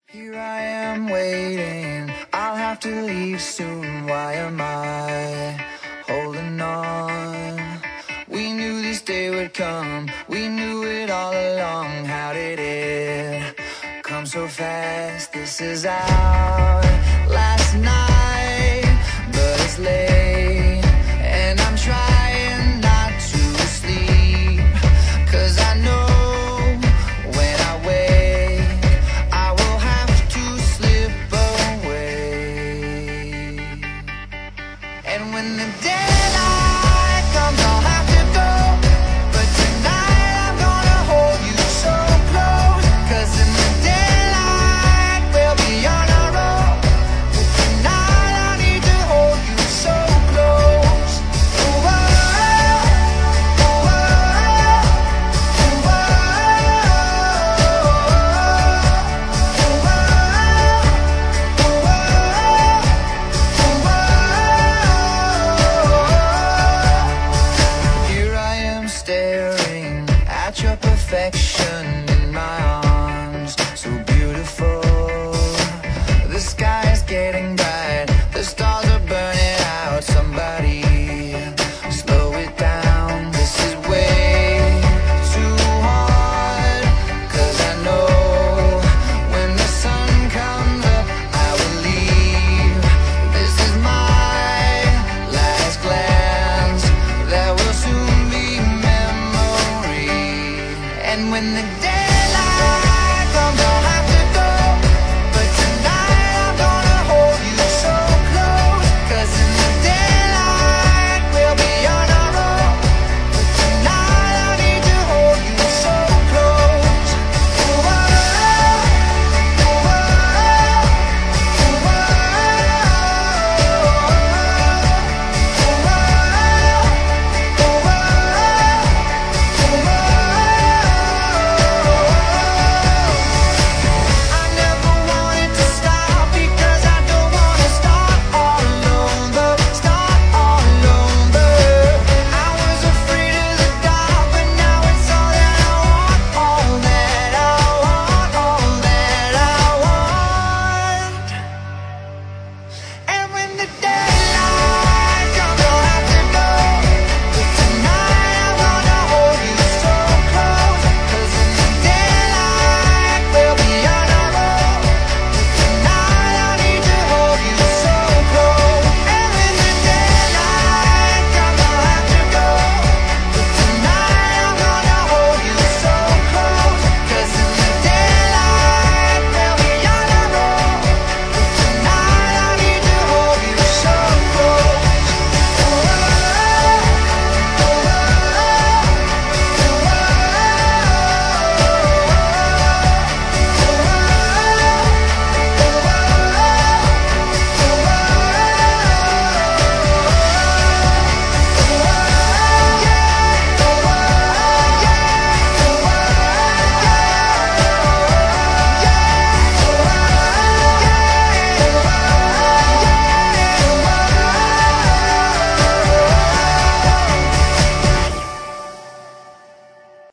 Here I am waiting, I'll have to leave soon. Why am I holding on? We knew this day would come, we knew it all along. How did it come so fast? This is our last night, but it's late.